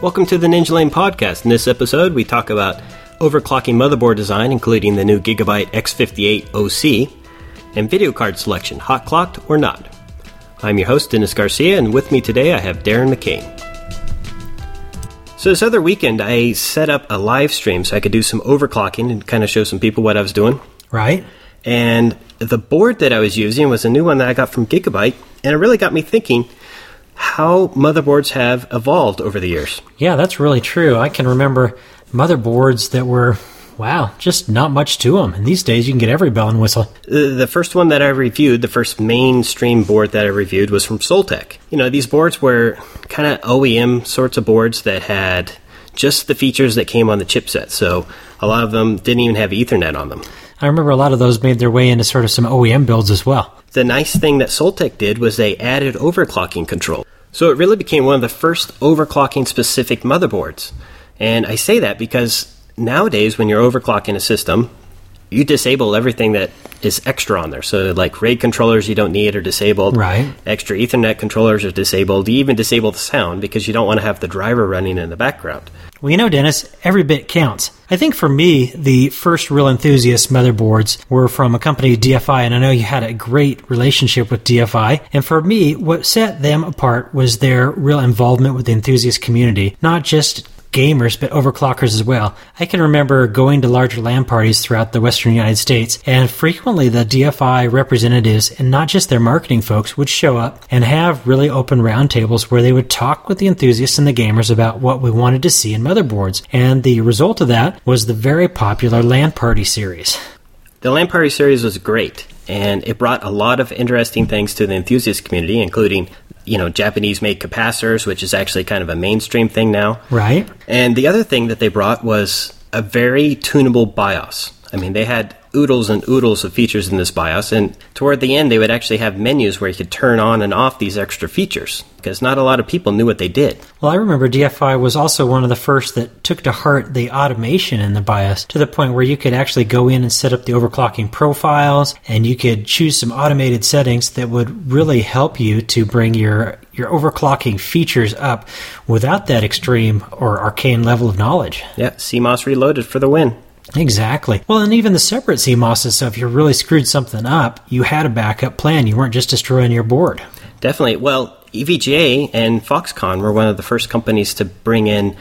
Welcome to the Ninja Lane podcast. In this episode, we talk about overclocking motherboard design, including the new Gigabyte X58 OC, and video card selection, hot clocked or not. I'm your host, Dennis Garcia, and with me today I have Darren McCain. So this other weekend, I set up a live stream so I could do some overclocking and kind of show some people what I was doing. Right. And the board that I was using was a new one that I got from Gigabyte, and it really got me thinking how motherboards have evolved over the years. Yeah, that's really true. I can remember motherboards that were, just not much to them. And these days you can get every bell and whistle. The first one that I reviewed, the first mainstream board that I reviewed was from Soltech. You know, these boards were kind of OEM sorts of boards that had just the features that came on the chipset. So a lot of them didn't even have Ethernet on them. I remember a lot of those made their way into sort of some OEM builds as well. The nice thing that Soltech did was they added overclocking control. So it really became one of the first overclocking specific motherboards. And I say that because nowadays when you're overclocking a system, you disable everything that is extra on there. So like RAID controllers you don't need are disabled. Right. Extra Ethernet controllers are disabled. You even disable the sound because you don't want to have the driver running in the background. Well, you know, Dennis, every bit counts. I think for me, the first real enthusiast motherboards were from a company, DFI, and I know you had a great relationship with DFI. And for me, what set them apart was their real involvement with the enthusiast community, not just gamers, but overclockers as well. I can remember going to larger LAN parties throughout the Western United States, and frequently the DFI representatives, and not just their marketing folks, would show up and have really open roundtables where they would talk with the enthusiasts and the gamers about what we wanted to see in motherboards. And the result of that was the very popular LAN party series. The LAN party series was great, and it brought a lot of interesting things to the enthusiast community, including Japanese-made capacitors, which is actually kind of a mainstream thing now. Right. And the other thing that they brought was a very tunable BIOS. I mean, they had oodles and oodles of features in this BIOS, and toward the end, they would actually have menus where you could turn on and off these extra features, because not a lot of people knew what they did. Well, I remember DFI was also one of the first that took to heart the automation in the BIOS to the point where you could actually go in and set up the overclocking profiles, and you could choose some automated settings that would really help you to bring your overclocking features up without that extreme or arcane level of knowledge. Yeah, CMOS Reloaded for the win. Exactly. Well, and even the separate CMOSs, so if you really screwed something up, you had a backup plan. You weren't just destroying your board. Definitely. Well, EVGA and Foxconn were one of the first companies to bring in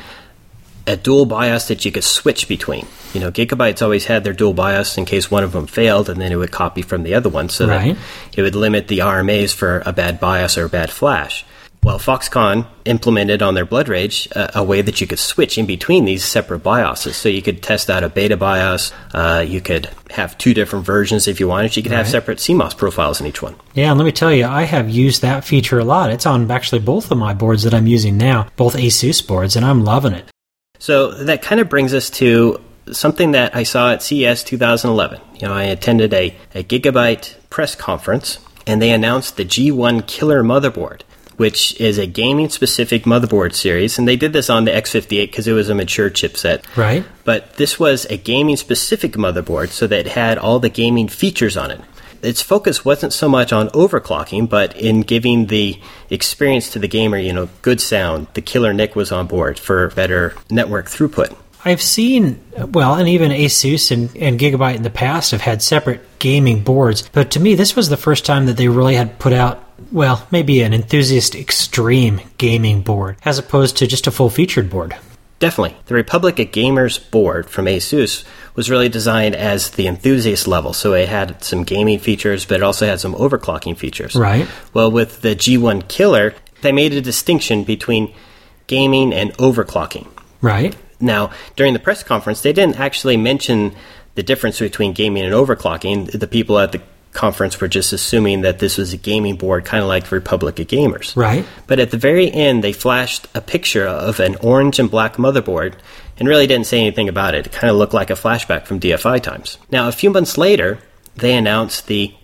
a dual BIOS that you could switch between. You know, Gigabyte's always had their dual BIOS in case one of them failed, and then it would copy from the other one so that it would limit the RMAs for a bad BIOS or a bad flash. Well, Foxconn implemented on their Blood Rage a way that you could switch in between these separate BIOSes. So you could test out a beta BIOS. You could have two different versions if you wanted. You could have separate CMOS profiles in each one. Yeah, and let me tell you, I have used that feature a lot. It's on actually both of my boards that I'm using now, both ASUS boards, and I'm loving it. So that kind of brings us to something that I saw at CES 2011. You know, I attended a Gigabyte press conference, and they announced the G1 Killer motherboard, which is a gaming-specific motherboard series. And they did this on the X58 because it was a mature chipset. Right. But this was a gaming-specific motherboard, so that it had all the gaming features on it. Its focus wasn't so much on overclocking, but in giving the experience to the gamer, good sound. The killer NIC was on board for better network throughput. I've seen, and even ASUS and Gigabyte in the past have had separate gaming boards. But to me, this was the first time that they really had put out, maybe an enthusiast extreme gaming board, as opposed to just a full-featured board. Definitely. The Republic of Gamers board from ASUS was really designed as the enthusiast level. So it had some gaming features, but it also had some overclocking features. Right. Well, with the G1 Killer, they made a distinction between gaming and overclocking. Right. Now, during the press conference, they didn't actually mention the difference between gaming and overclocking. The people at the conference were just assuming that this was a gaming board, kind of like the Republic of Gamers. Right. But at the very end, they flashed a picture of an orange and black motherboard and really didn't say anything about it. It kind of looked like a flashback from DFI times. Now, a few months later, they announced the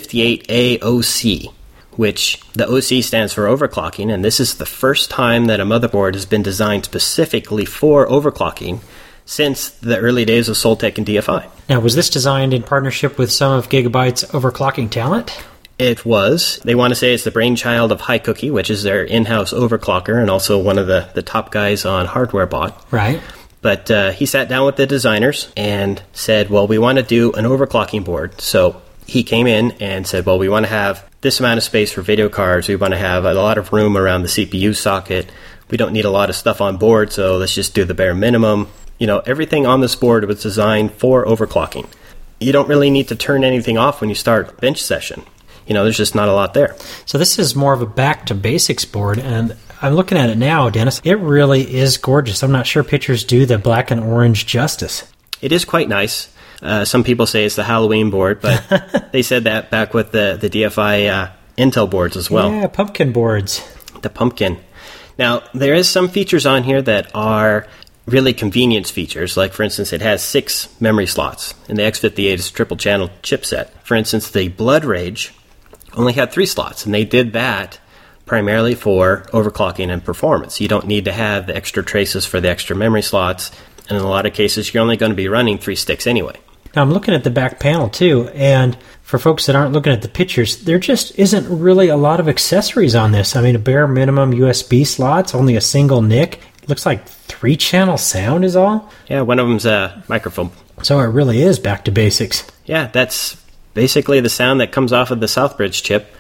X58A OC, which the OC stands for overclocking, and this is the first time that a motherboard has been designed specifically for overclocking since the early days of Soltech and DFI. Now, was this designed in partnership with some of Gigabyte's overclocking talent? It was. They want to say it's the brainchild of High Cookie, which is their in-house overclocker and also one of the top guys on HardwareBot. Right. But he sat down with the designers and said, well, we want to do an overclocking board. So he came in and said, well, we want to have this amount of space for video cards. We want to have a lot of room around the CPU socket. We don't need a lot of stuff on board, so let's just do the bare minimum. You know, everything on this board was designed for overclocking. You don't really need to turn anything off when you start a bench session. You know, there's just not a lot there. So this is more of a back to basics board, and I'm looking at it now, Dennis. It really is gorgeous. I'm not sure pictures do the black and orange justice. It is quite nice. Some people say it's the Halloween board, but they said that back with the DFI Intel boards as well. Yeah, pumpkin boards. The pumpkin. Now, there is some features on here that are really convenience features. Like, for instance, it has 6 memory slots, and the X58 is a triple-channel chipset. For instance, the Blood Rage only had 3 slots, and they did that primarily for overclocking and performance. You don't need to have the extra traces for the extra memory slots, and in a lot of cases, you're only going to be running 3 sticks anyway. Now, I'm looking at the back panel, too, and for folks that aren't looking at the pictures, there just isn't really a lot of accessories on this. I mean, a bare minimum USB slots, only a single NIC. It looks like 3-channel sound is all. Yeah, one of them's a microphone. So it really is back to basics. Yeah, that's basically the sound that comes off of the Southbridge chip.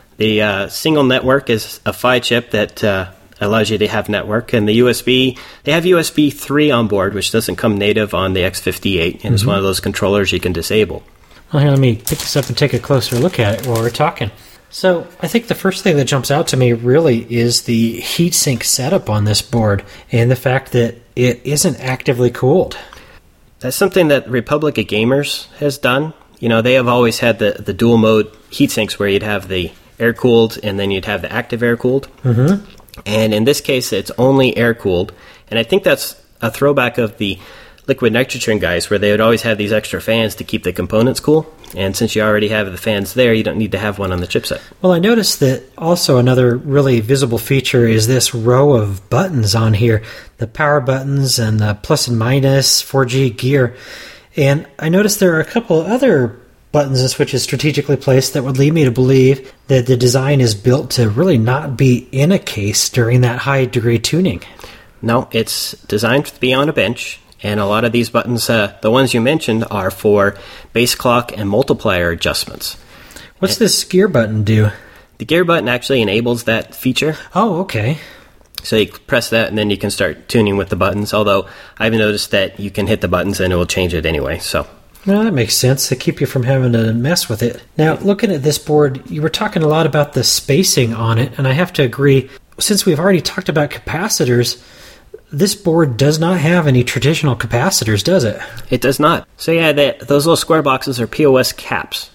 The single network is a PHY chip that allows you to have network, and the USB, they have USB 3 on board, which doesn't come native on the X58, and it's one of those controllers you can disable. Well, here, let me pick this up and take a closer look at it while we're talking. So I think the first thing that jumps out to me really is the heatsink setup on this board and the fact that it isn't actively cooled. That's something that Republic of Gamers has done. You know, they have always had the dual mode heatsinks where you'd have the air-cooled and then you'd have the active air-cooled. Mm-hmm. And in this case, it's only air-cooled. And I think that's a throwback of the liquid nitrogen guys, where they would always have these extra fans to keep the components cool. And since you already have the fans there, you don't need to have one on the chipset. Well, I noticed that also another really visible feature is this row of buttons on here. The power buttons and the plus and minus, 4G gear. And I noticed there are a couple of other buttons and switches strategically placed that would lead me to believe that the design is built to really not be in a case during that high degree tuning. No, it's designed to be on a bench, and a lot of these buttons, the ones you mentioned, are for base clock and multiplier adjustments. What's this gear button do? The gear button actually enables that feature. Oh, okay. So you press that and then you can start tuning with the buttons, although I've noticed that you can hit the buttons and it will change it anyway, so... No, that makes sense to keep you from having to mess with it. Now, looking at this board, you were talking a lot about the spacing on it, and I have to agree, since we've already talked about capacitors, this board does not have any traditional capacitors, does it? It does not. So yeah, those little square boxes are POS caps.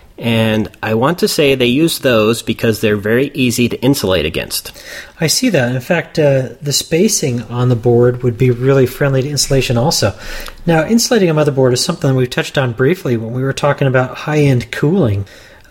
And I want to say they use those because they're very easy to insulate against. I see that. In fact, the spacing on the board would be really friendly to insulation also. Now, insulating a motherboard is something we've touched on briefly when we were talking about high-end cooling.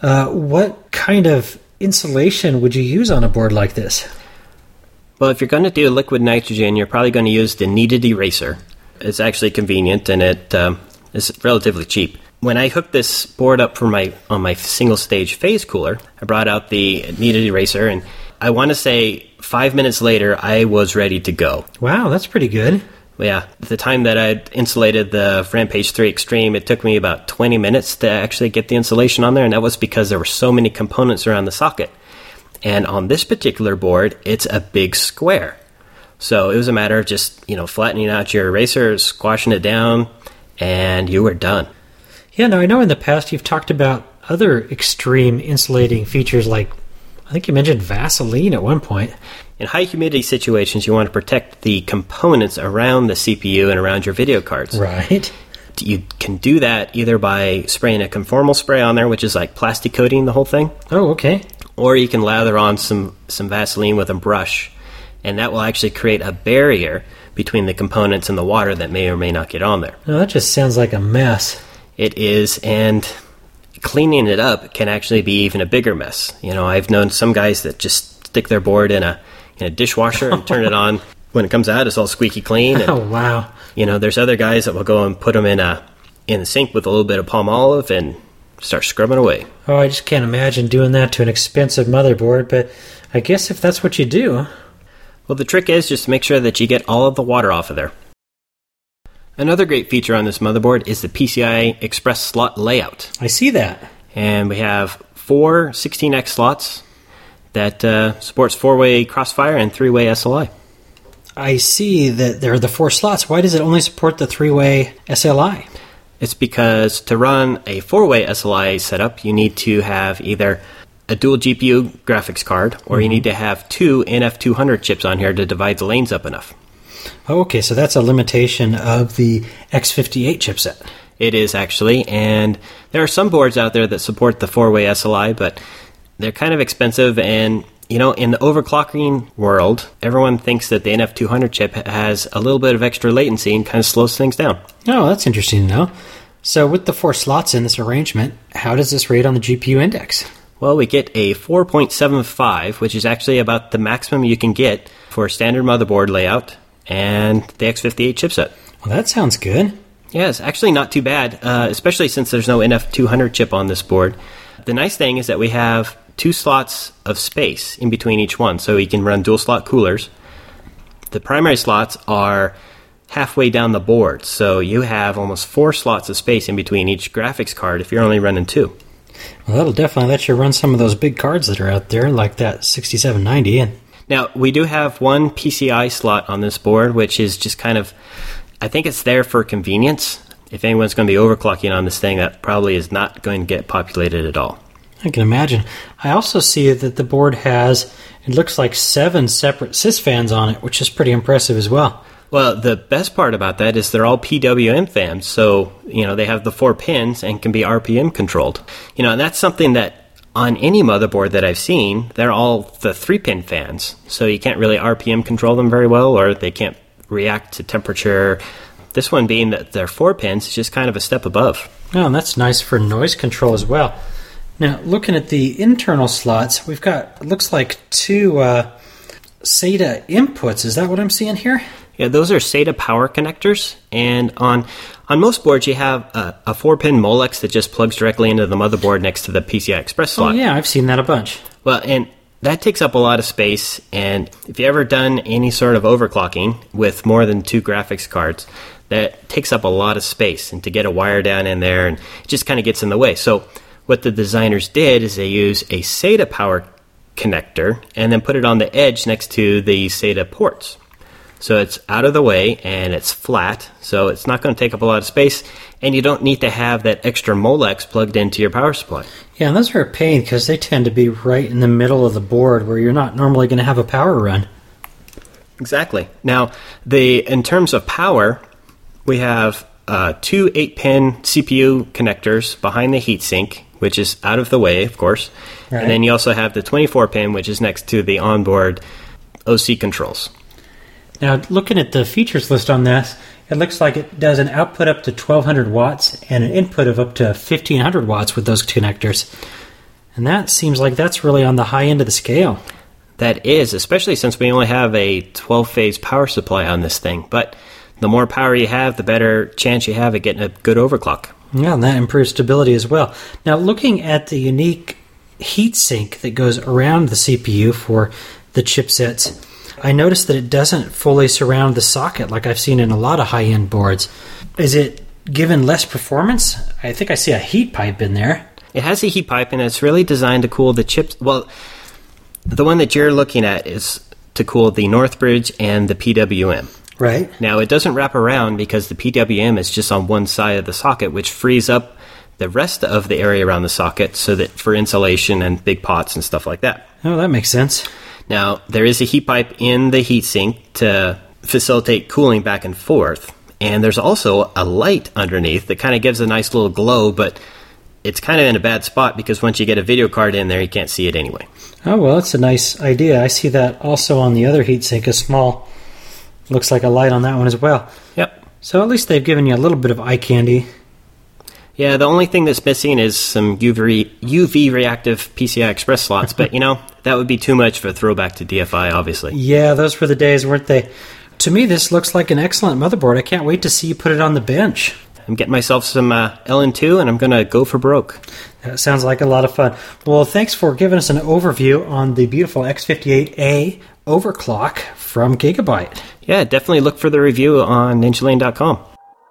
What kind of insulation would you use on a board like this? Well, if you're going to do liquid nitrogen, you're probably going to use the kneaded eraser. It's actually convenient, and it is relatively cheap. When I hooked this board up on my single-stage phase cooler, I brought out the kneaded eraser, and I want to say 5 minutes later, I was ready to go. Wow, that's pretty good. Yeah, the time that I'd insulated the Rampage 3 Extreme, it took me about 20 minutes to actually get the insulation on there, and that was because there were so many components around the socket. And on this particular board, it's a big square. So it was a matter of just, flattening out your eraser, squashing it down, and you were done. Yeah, now I know in the past you've talked about other extreme insulating features like, I think you mentioned Vaseline at one point. In high humidity situations, you want to protect the components around the CPU and around your video cards. Right. You can do that either by spraying a conformal spray on there, which is like plastic coating the whole thing. Oh, okay. Or you can lather on some Vaseline with a brush, and that will actually create a barrier between the components and the water that may or may not get on there. Now, that just sounds like a mess. It is, and cleaning it up can actually be even a bigger mess. I've known some guys that just stick their board in a dishwasher and turn it on. When it comes out, it's all squeaky clean. And, oh, wow. There's other guys that will go and put them in the sink with a little bit of palm olive, and start scrubbing away. Oh, I just can't imagine doing that to an expensive motherboard, but I guess if that's what you do. Well, the trick is just to make sure that you get all of the water off of there. Another great feature on this motherboard is the PCI Express slot layout. I see that. And we have 4 16X slots that supports 4-way Crossfire and 3-way SLI. I see that there are the 4 slots. Why does it only support the 3-way SLI? It's because to run a 4-way SLI setup, you need to have either a dual GPU graphics card, or you need to have 2 NF200 chips on here to divide the lanes up enough. Oh, okay, so that's a limitation of the X58 chipset. It is actually, and there are some boards out there that support the 4-way SLI, but they're kind of expensive, and you know, in the overclocking world, everyone thinks that the NF200 chip has a little bit of extra latency and kind of slows things down. Oh, that's interesting to know. So with the 4 slots in this arrangement, how does this rate on the GPU index? Well, we get a 4.75, which is actually about the maximum you can get for a standard motherboard layout and the X58 chipset. Well, that sounds good. Yeah, it's actually not too bad, especially since there's no NF200 chip on this board. The nice thing is that we have 2 slots of space in between each one, so you can run dual slot coolers. The primary slots are halfway down the board, so you have almost 4 slots of space in between each graphics card if you're only running 2. Well, that'll definitely let you run some of those big cards that are out there, like that 6790. Now, we do have one PCI slot on this board, which is just kind of, I think it's there for convenience. If anyone's going to be overclocking on this thing, that probably is not going to get populated at all. I can imagine. I also see that the board has, it looks like 7 separate sys fans on it, which is pretty impressive as well. Well, the best part about that is they're all PWM fans, so, you know, they have the 4 pins and can be RPM controlled. You know, and that's something that on any motherboard that I've seen, they're all the 3-pin fans, so you can't really RPM control them very well, or they can't react to temperature. This one being that they're 4 pins is just kind of a step above. Oh, and that's nice for noise control as well. Now, looking at the internal slots, we've got, it looks like 2 SATA inputs. Is that what I'm seeing here? Yeah, those are SATA power connectors, and on most boards you have a 4-pin Molex that just plugs directly into the motherboard next to the PCI Express slot. Oh yeah, I've seen that a bunch. Well, and that takes up a lot of space, and if you've ever done any sort of overclocking with more than 2 graphics cards, that takes up a lot of space, and to get a wire down in there, and it just kind of gets in the way. So what the designers did is they use a SATA power connector and then put it on the edge next to the SATA ports. So it's out of the way and it's flat, so it's not going to take up a lot of space, and you don't need to have that extra Molex plugged into your power supply. Yeah, and those are a pain because they tend to be right in the middle of the board where you're not normally going to have a power run. Exactly. Now, in terms of power, we have 2 8-pin CPU connectors behind the heatsink, which is out of the way, of course. Right. And then you also have the 24-pin, which is next to the onboard OC controls. Now, looking at the features list on this, it looks like it does an output up to 1,200 watts and an input of up to 1,500 watts with those connectors. And that seems like that's really on the high end of the scale. That is, especially since we only have a 12-phase power supply on this thing. But the more power you have, the better chance you have at getting a good overclock. Yeah, and that improves stability as well. Now, looking at the unique heatsink that goes around the CPU for the chipsets, I noticed that it doesn't fully surround the socket like I've seen in a lot of high-end boards. Is it given less performance? I think I see a heat pipe in there. It has a heat pipe, and it's really designed to cool the chips. Well, the one that you're looking at is to cool the Northbridge and the PWM. Right. Now, it doesn't wrap around because the PWM is just on one side of the socket, which frees up the rest of the area around the socket so that for insulation and big pots and stuff like that. Oh, that makes sense. Now, there is a heat pipe in the heatsink to facilitate cooling back and forth, and there's also a light underneath that kind of gives a nice little glow, but it's kind of in a bad spot because once you get a video card in there, you can't see it anyway. Oh, well, that's a nice idea. I see that also on the other heatsink, a small, looks like a light on that one as well. Yep. So at least they've given you a little bit of eye candy. Yeah, the only thing that's missing is some UV reactive PCI Express slots, but, you know, that would be too much for a throwback to DFI, obviously. Yeah, those were the days, weren't they? To me, this looks like an excellent motherboard. I can't wait to see you put it on the bench. I'm getting myself some LN2, and I'm going to go for broke. That sounds like a lot of fun. Well, thanks for giving us an overview on the beautiful X58A overclock from Gigabyte. Yeah, definitely look for the review on ninjalane.com.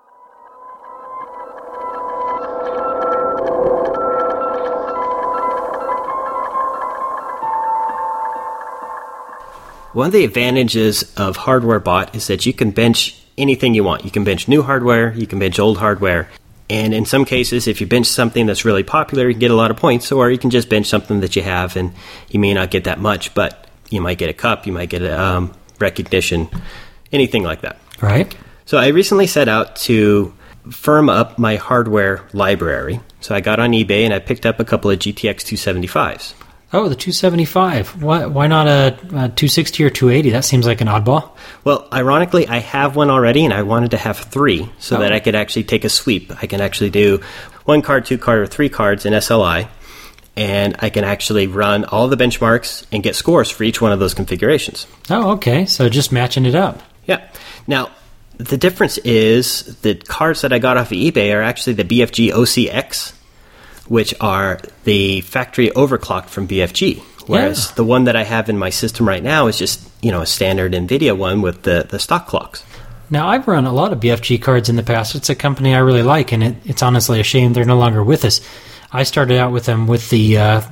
One of the advantages of hardware bot is that you can bench anything you want. You can bench new hardware, you can bench old hardware, and in some cases, if you bench something that's really popular, you can get a lot of points, or you can just bench something that you have, and you may not get that much, but you might get a cup, you might get a recognition, anything like that. Right. So I recently set out to firm up my hardware library. So I got on eBay and I picked up a couple of GTX 275s. Oh, the 275. Why not a 260 or 280? That seems like an oddball. Well, ironically, I have one already, and I wanted to have three so that I could actually take a sweep. I can actually do 1 card, 2 card, or 3 cards in SLI, and I can actually run all the benchmarks and get scores for each one of those configurations. Oh, okay. So just matching it up. Yeah. Now, the difference is the cards that I got off of eBay are actually the BFG OCX, which are the factory overclocked from BFG. Whereas the one that I have in my system right now is just, a standard NVIDIA one with the stock clocks. Now, I've run a lot of BFG cards in the past. It's a company I really like, and it's honestly a shame they're no longer with us. I started out with them with the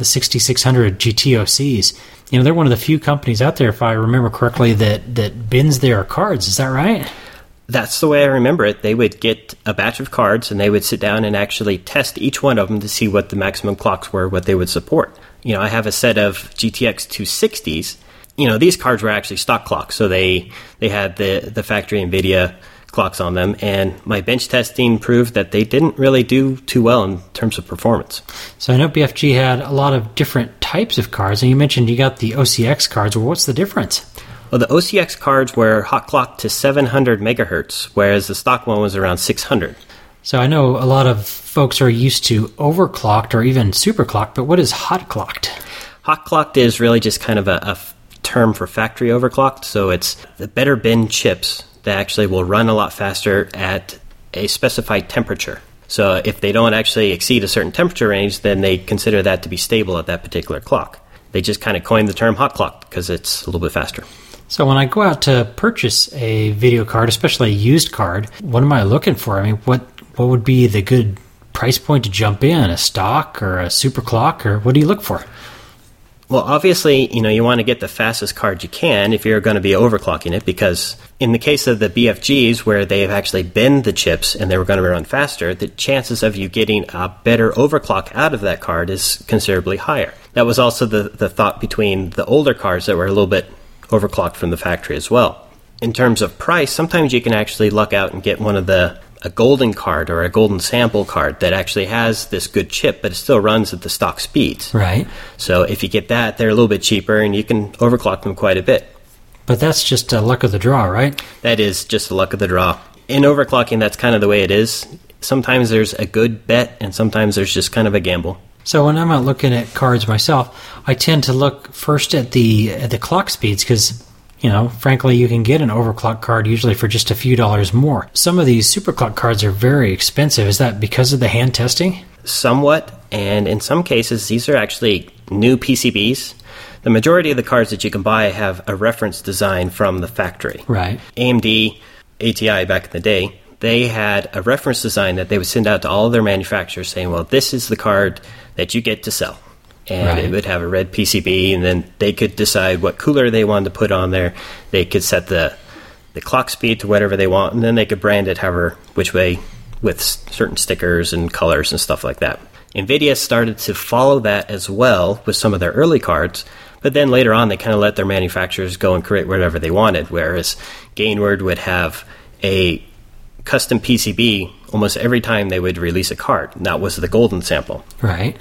6600 GTOCs. They're one of the few companies out there, if I remember correctly, that bins their cards. Is that right? That's the way I remember it. They would get a batch of cards, and they would sit down and actually test each one of them to see what the maximum clocks were, what they would support. I have a set of GTX 260s. These cards were actually stock clocks, so they had the factory NVIDIA clocks on them, and my bench testing proved that they didn't really do too well in terms of performance. So I know BFG had a lot of different types of cards, and you mentioned you got the OCX cards. Well, what's the difference? Well, the OCX cards were hot clocked to 700 megahertz, whereas the stock one was around 600. So I know a lot of folks are used to overclocked or even superclocked, but what is hot clocked? Hot clocked is really just kind of a term for factory overclocked, so it's the better bin chips that actually will run a lot faster at a specified temperature. So if they don't actually exceed a certain temperature range, then they consider that to be stable at that particular clock. They just kind of coined the term hot clocked because it's a little bit faster. So when I go out to purchase a video card, especially a used card, what am I looking for? I mean, what would be the good price point to jump in? A stock or a super clock, or what do you look for? Well, obviously, you want to get the fastest card you can if you're going to be overclocking it, because in the case of the BFGs where they've actually binned the chips and they were going to run faster, the chances of you getting a better overclock out of that card is considerably higher. That was also the thought between the older cards that were a little bit overclocked from the factory as well. In terms of price, sometimes you can actually luck out and get one of a golden card or a golden sample card that actually has this good chip, but it still runs at the stock speeds. Right. So if you get that, they're a little bit cheaper, and you can overclock them quite a bit. But that's just a luck of the draw, right? That is just the luck of the draw. In overclocking, that's kind of the way it is. Sometimes there's a good bet, and sometimes there's just kind of a gamble. So when I'm out looking at cards myself, I tend to look first at the clock speeds because, frankly, you can get an overclock card usually for just a few dollars more. Some of these superclock cards are very expensive. Is that because of the hand testing? Somewhat, and in some cases, these are actually new PCBs. The majority of the cards that you can buy have a reference design from the factory. Right. AMD, ATI back in the day, they had a reference design that they would send out to all of their manufacturers saying, well, this is the card that you get to sell. And it would have a red PCB, and then they could decide what cooler they wanted to put on there. They could set the clock speed to whatever they want, and then they could brand it which way with certain stickers and colors and stuff like that. NVIDIA started to follow that as well with some of their early cards, but then later on they kind of let their manufacturers go and create whatever they wanted, whereas Gainward would have a custom PCB almost every time they would release a card, and that was the golden sample. Right.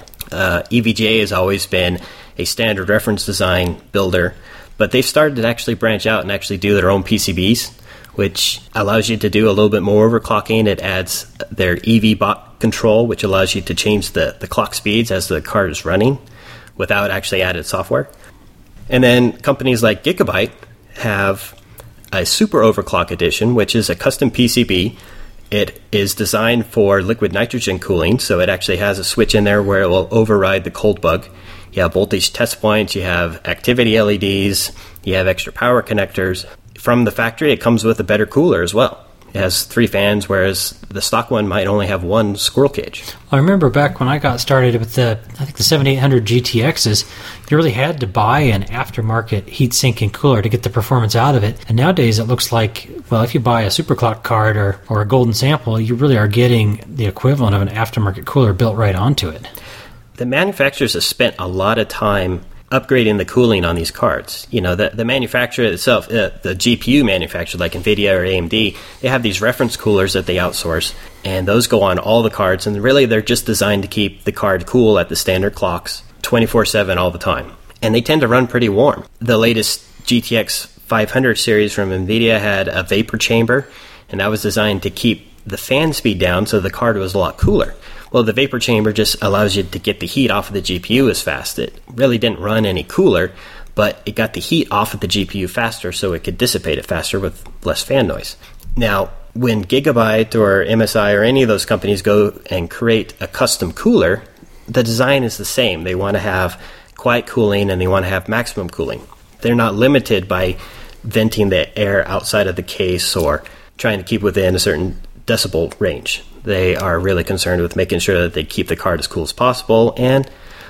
EVGA has always been a standard reference design builder, but they've started to actually branch out and actually do their own PCBs, which allows you to do a little bit more overclocking. It adds their EV bot control, which allows you to change the clock speeds as the card is running without actually added software. And then companies like Gigabyte have a super overclock edition, which is a custom PCB, It is designed for liquid nitrogen cooling, so it actually has a switch in there where it will override the cold bug. You have voltage test points, you have activity LEDs, you have extra power connectors. From the factory, it comes with a better cooler as well. It has 3 fans, whereas the stock one might only have 1 squirrel cage. I remember back when I got started with the 7800 GTXs, you really had to buy an aftermarket heat sink and cooler to get the performance out of it. And nowadays it looks like, well, if you buy a Superclock card or a Golden Sample, you really are getting the equivalent of an aftermarket cooler built right onto it. The manufacturers have spent a lot of time upgrading the cooling on these cards. You know, the manufacturer itself, the GPU manufacturer like NVIDIA or AMD, they have these reference coolers that they outsource, and those go on all the cards, and really they're just designed to keep the card cool at the standard clocks 24/7 all the time. And they tend to run pretty warm. The latest GTX 500 series from NVIDIA had a vapor chamber, and that was designed to keep the fan speed down so the card was a lot cooler. Well, the vapor chamber just allows you to get the heat off of the GPU as fast. It really didn't run any cooler, but it got the heat off of the GPU faster so it could dissipate it faster with less fan noise. Now, when Gigabyte or MSI or any of those companies go and create a custom cooler, the design is the same. They want to have quiet cooling and they want to have maximum cooling. They're not limited by venting the air outside of the case or trying to keep within a certain decibel range. They are really concerned with making sure that they keep the card as cool as possible, and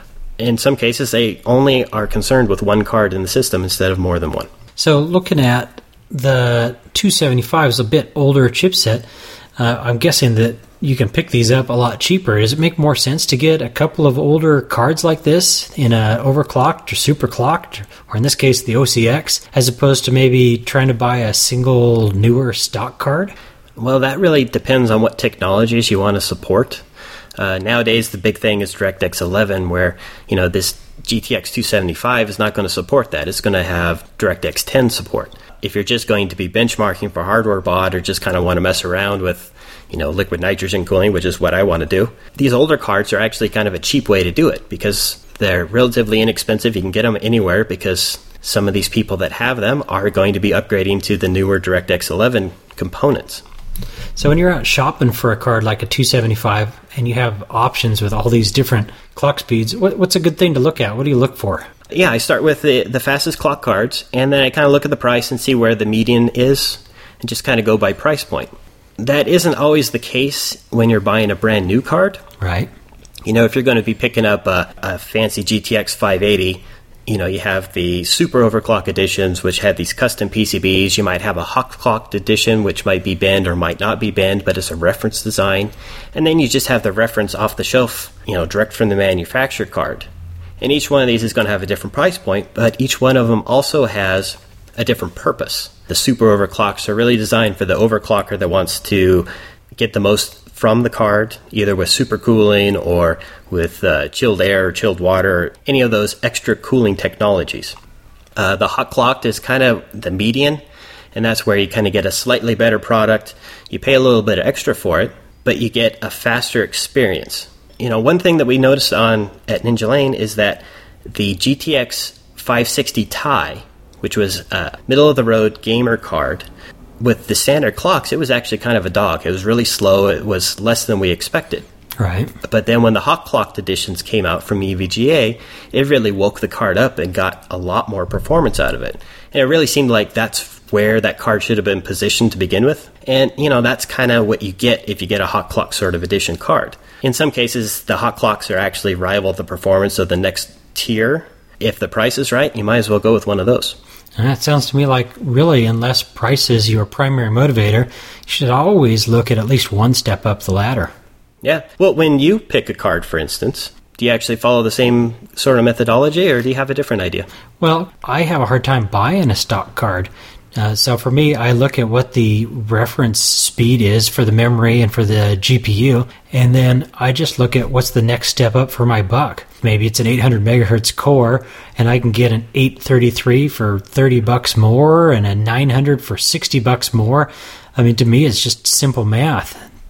in some cases they only are concerned with one card in the system instead of more than one. So looking at the 275 is a bit older chipset. I'm guessing that you can pick these up a lot cheaper. Does it make more sense to get a couple of older cards like this in a overclocked or superclocked, or in this case the OCX, as opposed to maybe trying to buy a single newer stock card? Well, that really depends on what technologies you want to support. Nowadays, the big thing is DirectX 11, where this GTX 275 is not going to support that. It's going to have DirectX 10 support. If you're just going to be benchmarking for hardware bod or just kind of want to mess around with liquid nitrogen cooling, which is what I want to do, these older cards are actually kind of a cheap way to do it because they're relatively inexpensive. You can get them anywhere because some of these people that have them are going to be upgrading to the newer DirectX 11 components. So when you're out shopping for a card like a 275 and you have options with all these different clock speeds, what's a good thing to look at? What do you look for? Yeah, I start with the fastest clock cards, and then I kind of look at the price and see where the median is and just kind of go by price point. That isn't always the case when you're buying a brand new card. Right. If you're going to be picking up a fancy GTX 580, you have the super overclock editions, which have these custom PCBs. You might have a hot clocked edition, which might be banned or might not be banned, but it's a reference design. And then you just have the reference off the shelf, direct from the manufacturer card. And each one of these is going to have a different price point, but each one of them also has a different purpose. The super overclocks are really designed for the overclocker that wants to get the most from the card, either with super cooling or with chilled air or chilled water, or any of those extra cooling technologies. The hot clocked is kind of the median, and that's where you kind of get a slightly better product. You pay a little bit extra for it, but you get a faster experience. One thing that we noticed at Ninja Lane is that the GTX 560 Ti, which was a middle-of-the-road gamer card, with the standard clocks, it was actually kind of a dog. It was really slow. It was less than we expected. Right. But then when the hot clocked editions came out from EVGA, it really woke the card up and got a lot more performance out of it. And it really seemed like that's where that card should have been positioned to begin with. And, that's kind of what you get if you get a hot clock sort of edition card. In some cases, the hot clocks are actually rival the performance of the next tier. If the price is right, you might as well go with one of those. And that sounds to me like really, unless price is your primary motivator, you should always look at least one step up the ladder. Yeah. Well, when you pick a card, for instance, do you actually follow the same sort of methodology, or do you have a different idea? Well, I have a hard time buying a stock card. So for me, I look at what the reference speed is for the memory and for the GPU, and then I just look at what's the next step up for my buck. Maybe it's an 800 megahertz core, and I can get an 833 for $30 more and a 900 for $60 more. I mean, to me, it's just simple math.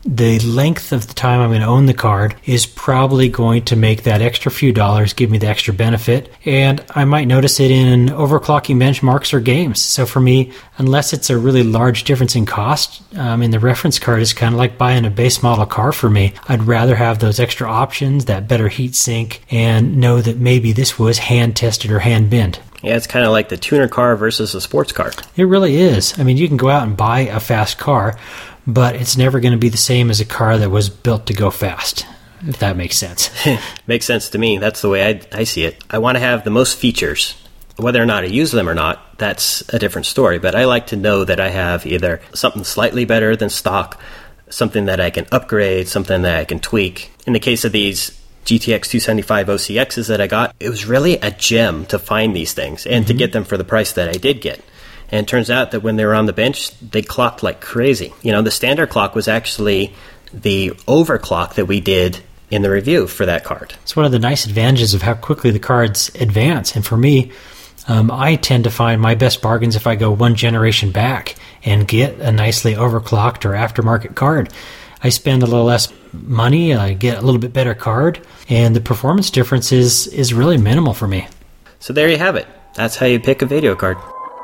the length of the time I'm going to own the card is probably going to make that extra few dollars give me the extra benefit, and I might notice it in overclocking benchmarks or games. So for me, unless it's a really large difference in cost, the reference card is kind of like buying a base model car for me. I'd rather have those extra options, that better heat sink, and know that maybe this was hand tested or hand binned. Yeah, it's kind of like the tuner car versus a sports car. It really is. You can go out and buy a fast car, but it's never going to be the same as a car that was built to go fast, if that makes sense. Makes sense to me. That's the way I see it. I want to have the most features. Whether or not I use them or not, that's a different story. But I like to know that I have either something slightly better than stock, something that I can upgrade, something that I can tweak. In the case of these GTX 275 OCXs that I got, it was really a gem to find these things and to get them for the price that I did get. And it turns out that when they were on the bench, they clocked like crazy. The standard clock was actually the overclock that we did in the review for that card. It's one of the nice advantages of how quickly the cards advance. And for me, I tend to find my best bargains if I go one generation back and get a nicely overclocked or aftermarket card. I spend a little less money, I get a little bit better card, and the performance difference is really minimal for me. So there you have it. That's how you pick a video card.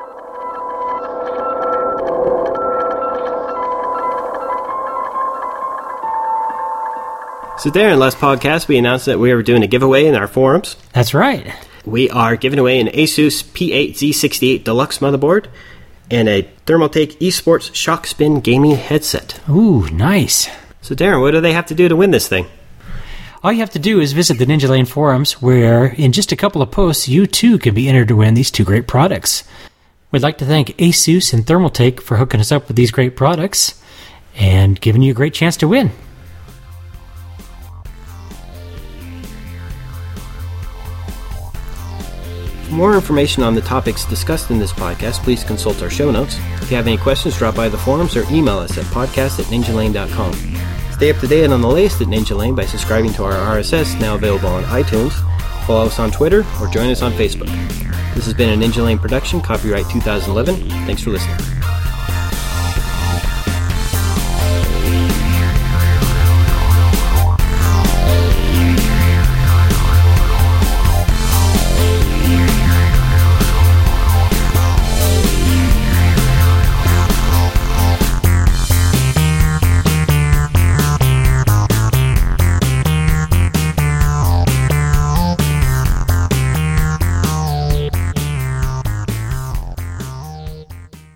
So Darren, last podcast we announced that we were doing a giveaway in our forums. That's right. We are giving away an Asus P8Z68 Deluxe motherboard and a Thermaltake Esports Shock Spin gaming headset. Ooh, nice. So Darren, what do they have to do to win this thing? All you have to do is visit the Ninja Lane forums, where in just a couple of posts, you too can be entered to win these two great products. We'd like to thank Asus and Thermaltake for hooking us up with these great products and giving you a great chance to win. For more information on the topics discussed in this podcast, please consult our show notes. If you have any questions, drop by the forums or email us at podcast@ninjalane.com. Stay up to date on the latest at Ninja Lane by subscribing to our RSS, now available on iTunes. Follow us on Twitter or join us on Facebook. This has been a Ninja Lane production, copyright 2011. Thanks for listening.